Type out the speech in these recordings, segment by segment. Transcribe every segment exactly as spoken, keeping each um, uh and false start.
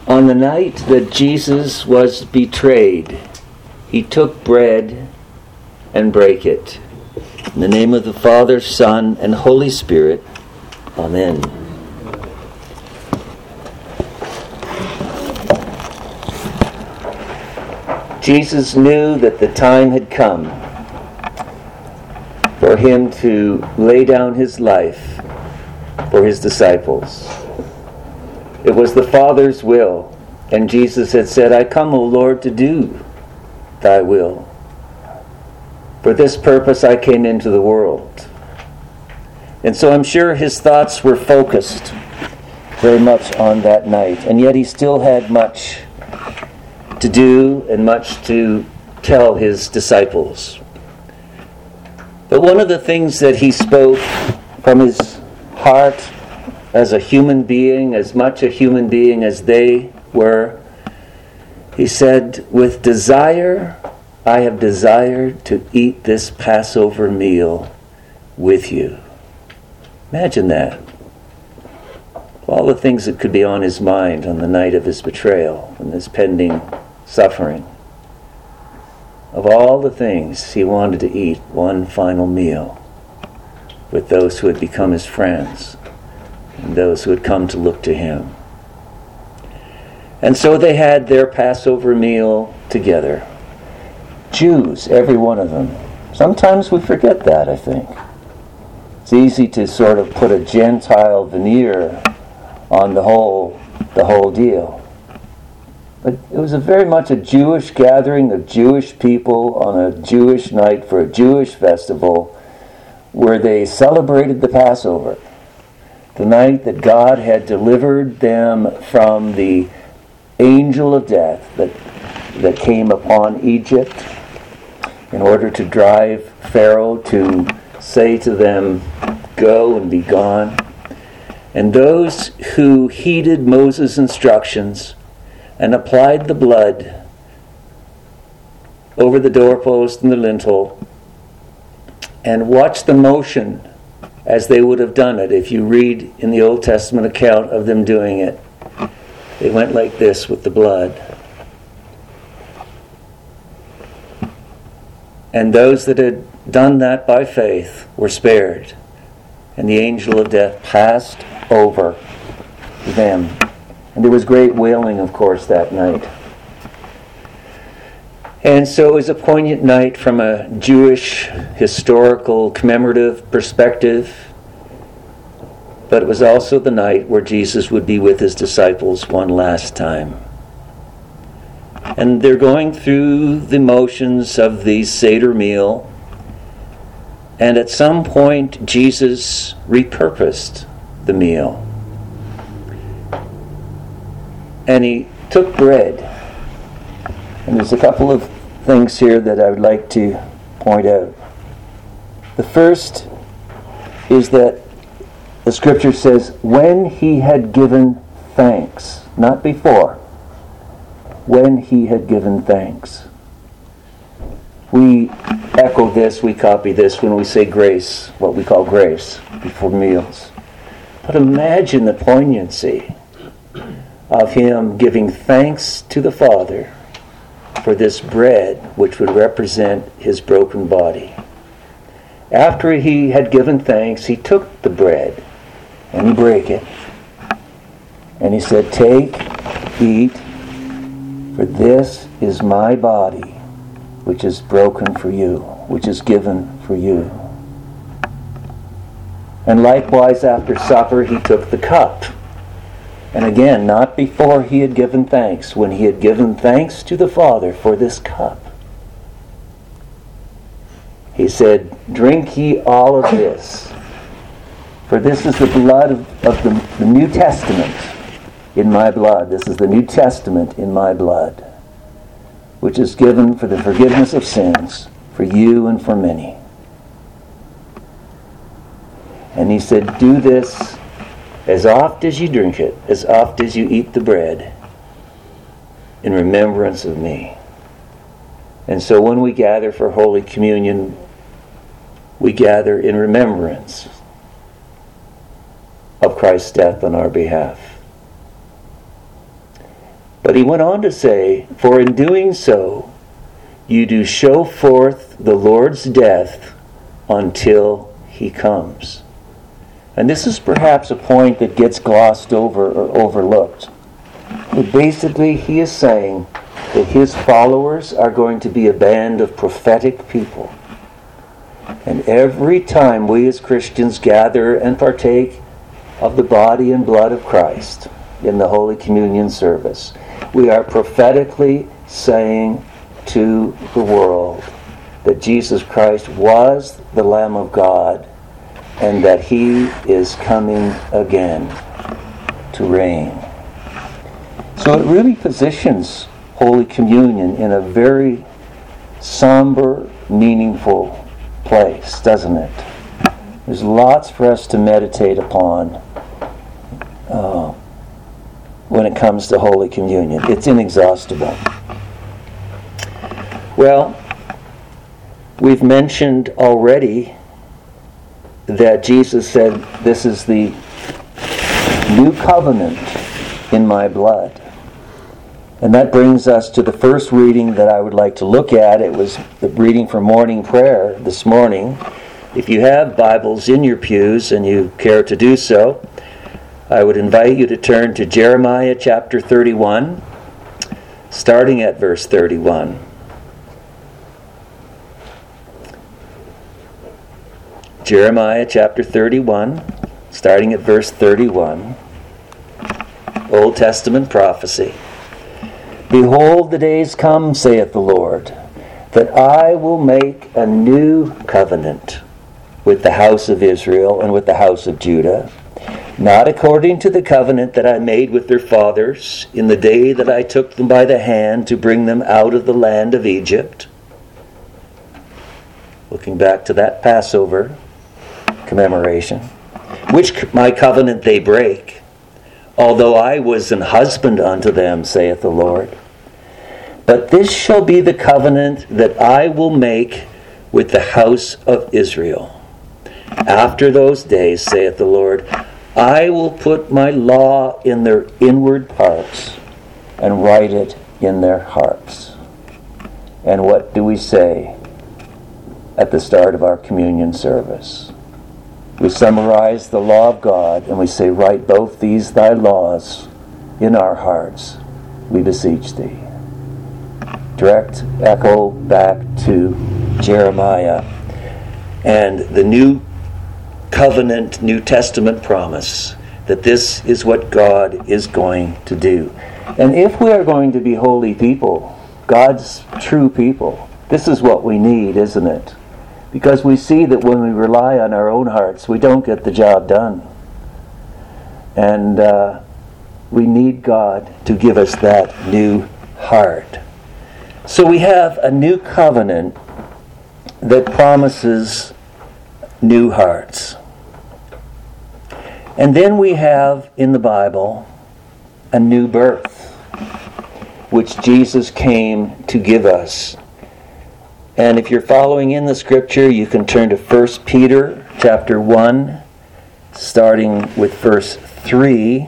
On the night that Jesus was betrayed, he took bread and brake it. In the name of the Father, Son, and Holy Spirit. Amen. Jesus knew that the time had come for him to lay down his life for his disciples. It was the Father's will, and Jesus had said, I come, O Lord, to do thy will. For this purpose I came into the world. And so I'm sure his thoughts were focused very much on that night, and yet he still had much to do and much to tell his disciples. But one of the things that he spoke from his heart as a human being, as much a human being as they were, he said, with desire, I have desired to eat this Passover meal with you. Imagine that. All the things that could be on his mind on the night of his betrayal and his pending suffering. Of all the things, he wanted to eat one final meal with those who had become his friends and those who had come to look to him. And so they had their Passover meal together. Jews, every one of them. Sometimes we forget that, I think. It's easy to sort of put a Gentile veneer on the whole, the whole deal. But it was a very much a Jewish gathering of Jewish people on a Jewish night for a Jewish festival where they celebrated the Passover. The night that God had delivered them from the angel of death that, that came upon Egypt in order to drive Pharaoh to say to them, go and be gone. And those who heeded Moses' instructions and applied the blood over the doorpost and the lintel and watched the motion as they would have done it. If you read in the Old Testament account of them doing it, they went like this with the blood. And those that had done that by faith were spared. And the angel of death passed over them. And there was great wailing, of course, that night. And so it was a poignant night from a Jewish historical commemorative perspective. But it was also the night where Jesus would be with his disciples one last time. And they're going through the motions of the Seder meal. And at some point, Jesus repurposed the meal. And he took bread. And there's a couple of things here that I would like to point out. The first is that the scripture says, when he had given thanks, not before, when he had given thanks. We echo this, we copy this when we say grace, what we call grace, before meals. But imagine the poignancy of him giving thanks to the Father for this bread which would represent his broken body. After he had given thanks, he took the bread and he brake it. And he said, take, eat, for this is my body, which is broken for you, which is given for you. And likewise after supper he took the cup. And again, not before he had given thanks, when he had given thanks to the Father for this cup. He said, drink ye all of this, for this is the blood of, of the, the New Testament in my blood. This is the New Testament in my blood, which is given for the forgiveness of sins, for you and for many. And he said, do this as oft as you drink it, as oft as you eat the bread, in remembrance of me. And so when we gather for Holy Communion, we gather in remembrance of Christ's death on our behalf. But he went on to say, for in doing so, you do show forth the Lord's death until he comes. And this is perhaps a point that gets glossed over or overlooked. But basically, he is saying that his followers are going to be a band of prophetic people. And every time we as Christians gather and partake of the body and blood of Christ in the Holy Communion service, we are prophetically saying to the world that Jesus Christ was the Lamb of God and that he is coming again to reign. So it really positions Holy Communion in a very somber, meaningful place, doesn't it? There's lots for us to meditate upon uh, when it comes to Holy Communion. It's inexhaustible. Well, we've mentioned already that Jesus said, this is the new covenant in my blood. And that brings us to the first reading that I would like to look at. It was the reading for morning prayer this morning. If you have Bibles in your pews and you care to do so, I would invite you to turn to Jeremiah chapter thirty-one, starting at verse thirty-one. Jeremiah chapter thirty-one, starting at verse thirty-one. Old Testament prophecy. Behold, the days come, saith the Lord, that I will make a new covenant with the house of Israel and with the house of Judah, not according to the covenant that I made with their fathers in the day that I took them by the hand to bring them out of the land of Egypt. Looking back to that Passover commemoration, which my covenant they break, although I was an husband unto them, saith the Lord. But this shall be the covenant that I will make with the house of Israel. After those days, saith the Lord, I will put my law in their inward parts and write it in their hearts. And what do we say at the start of our communion service? We summarize the law of God and we say, write both these thy laws in our hearts, we beseech thee. Direct echo back to Jeremiah and the new covenant, New Testament promise that this is what God is going to do. And if we are going to be holy people, God's true people, this is what we need, isn't it? Because we see that when we rely on our own hearts, we don't get the job done. And uh, we need God to give us that new heart. So we have a new covenant that promises new hearts. And then we have in the Bible a new birth, which Jesus came to give us. And if you're following in the scripture, you can turn to First Peter chapter one, starting with verse three.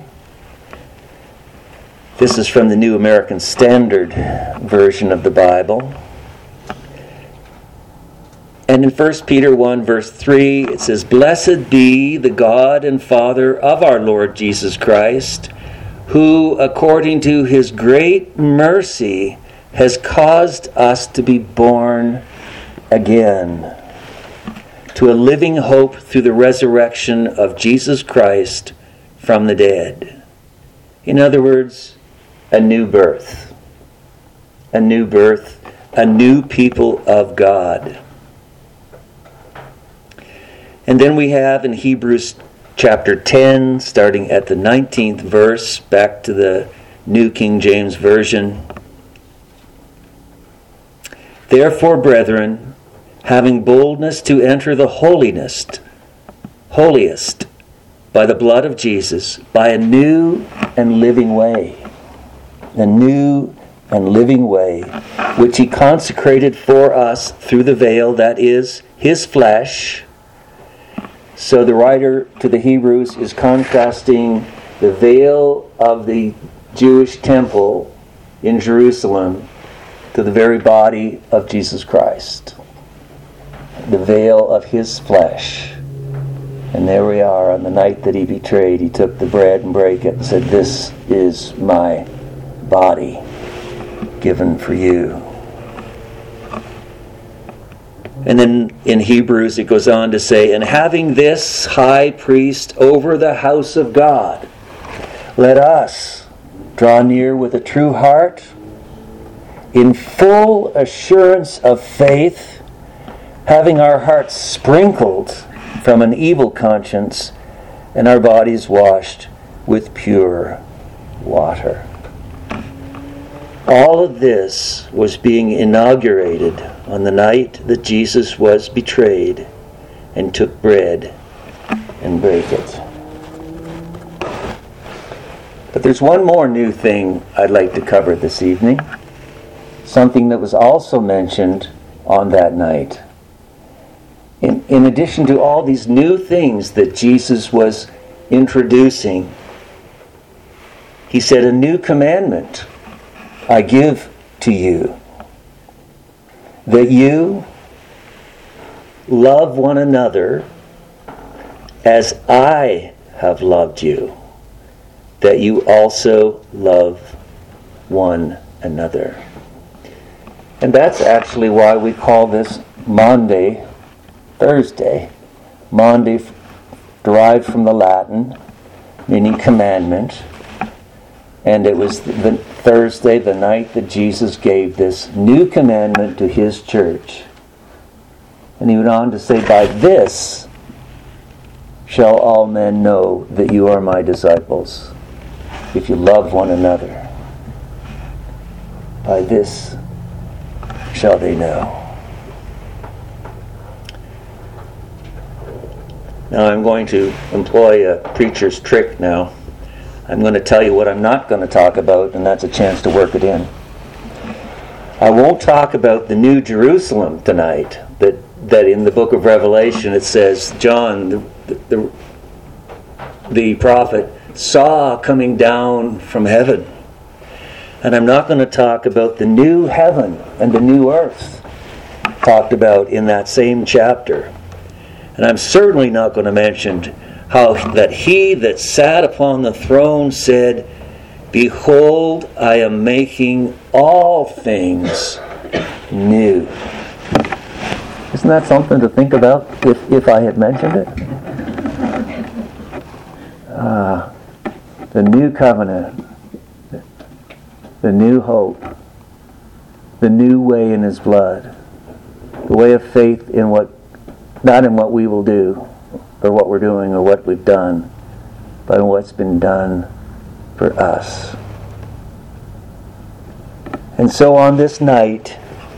This is from the New American Standard version of the Bible. And in First Peter one, verse three, it says, Blessed be the God and Father of our Lord Jesus Christ, who, according to his great mercy, has caused us to be born again to a living hope through the resurrection of Jesus Christ from the dead. In other words, a new birth. A new birth, a new people of God. And then we have in Hebrews chapter ten, starting at the nineteenth verse, back to the New King James Version. Therefore, brethren, having boldness to enter the holiness, holiest, by the blood of Jesus, by a new and living way, a new and living way, which he consecrated for us through the veil, that is, his flesh. So the writer to the Hebrews is contrasting the veil of the Jewish temple in Jerusalem to the very body of Jesus Christ, the veil of his flesh. And there we are on the night that he betrayed. He took the bread and brake it and said, "This is my body given for you." And then in Hebrews it goes on to say, "And having this high priest over the house of God, let us draw near with a true heart, in full assurance of faith, having our hearts sprinkled from an evil conscience and our bodies washed with pure water." All of this was being inaugurated on the night that Jesus was betrayed and took bread and brake it. But there's one more new thing I'd like to cover this evening, something that was also mentioned on that night. In, in addition to all these new things that Jesus was introducing, he said, "A new commandment I give to you, that you love one another as I have loved you, that you also love one another." And that's actually why we call this Maundy Thursday. Maundy f- derived from the Latin, meaning commandment. And it was the Thursday, the night that Jesus gave this new commandment to his church. And he went on to say, "By this shall all men know that you are my disciples, if you love one another. By this shall they know." Now I'm going to employ a preacher's trick now. I'm going to tell you what I'm not going to talk about, and that's a chance to work it in. I won't talk about the New Jerusalem tonight, that, that in the book of Revelation it says John, the, the, the prophet, saw coming down from heaven. And I'm not going to talk about the new heaven and the new earth talked about in that same chapter. And I'm certainly not going to mention how that he that sat upon the throne said, "Behold, I am making all things new." Isn't that something to think about if, if I had mentioned it? Uh, the new covenant, the new hope, the new way in his blood, the way of faith in what, not in what we will do, or what we're doing, or what we've done, but in what's been done for us. And so on this night,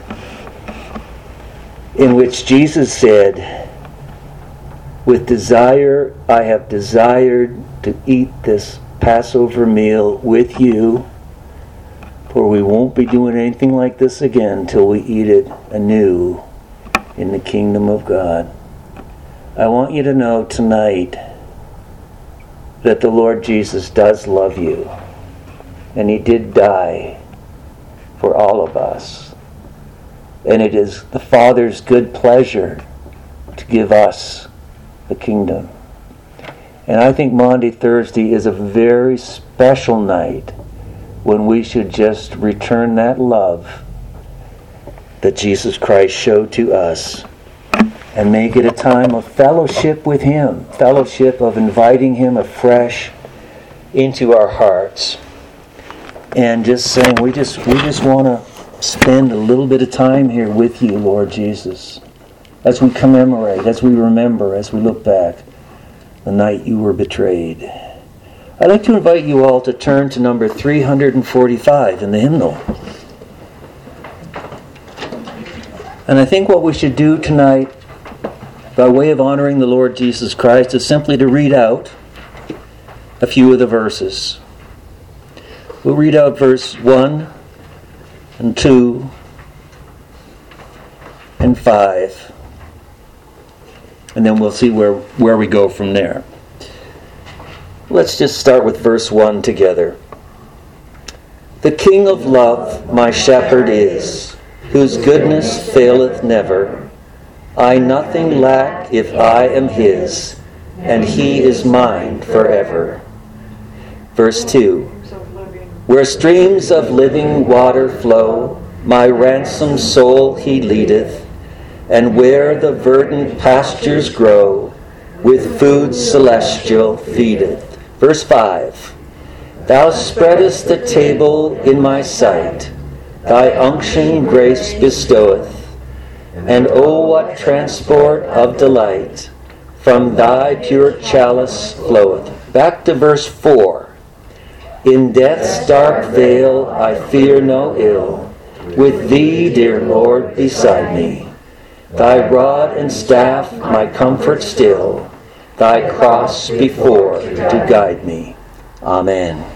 in which Jesus said, "With desire I have desired to eat this Passover meal with you, for we won't be doing anything like this again till we eat it anew in the kingdom of God." I want you to know tonight that the Lord Jesus does love you, and he did die for all of us. And it is the Father's good pleasure to give us the kingdom. And I think Maundy Thursday is a very special night when we should just return that love that Jesus Christ showed to us and make it a time of fellowship with him, fellowship of inviting him afresh into our hearts, and just saying, we just we just want to spend a little bit of time here with you, Lord Jesus, as we commemorate, as we remember, as we look back the night you were betrayed. I'd like to invite you all to turn to number three hundred forty-five in the hymnal. And I think what we should do tonight, by way of honoring the Lord Jesus Christ, is simply to read out a few of the verses. We'll read out verse one and two and five, and then we'll see where, where we go from there. Let's just start with verse one together. The King of love my shepherd is, whose goodness faileth never. I nothing lack if I am his, and he is mine forever. Verse two. Where streams of living water flow, my ransomed soul he leadeth, and where the verdant pastures grow, with food celestial feedeth. Verse five. Thou spreadest the table in my sight, thy unction grace bestoweth, and oh what transport of delight from thy pure chalice floweth. Back to verse four. In death's dark vale I fear no ill, with thee, dear Lord, beside me. Thy rod and staff my comfort still, thy cross before to guide me. Amen.